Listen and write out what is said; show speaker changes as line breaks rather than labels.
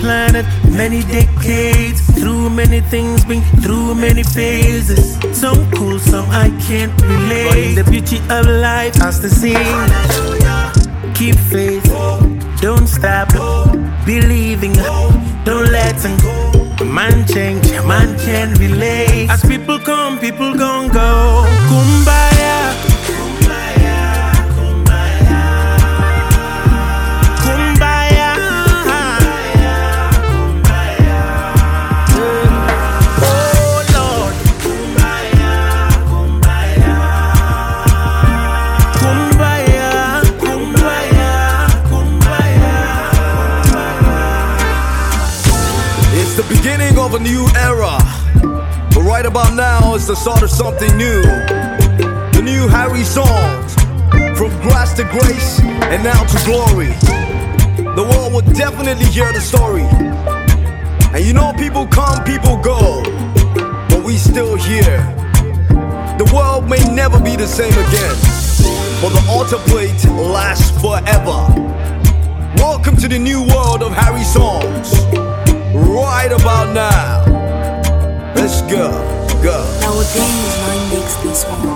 planet, many decades, through many things, been through many phases. Some cool, some I can't relate. But in the beauty of life, I still sing. Keep faith, don't stop, believing, don't let them go. Man change, man can relate. As people come, people gon' go. Kumbaya.
It's the beginning of a new era, but right about now it's the start of something new. The new Harry songs, from grass to grace and now to glory. The world will definitely hear the story. And you know, people come, people go, but we still here. The world may never be the same again, but the altar plate lasts forever. Welcome to the new world of Harry songs. Right about now. Let's go, go.
Nowadays, mine makes this one.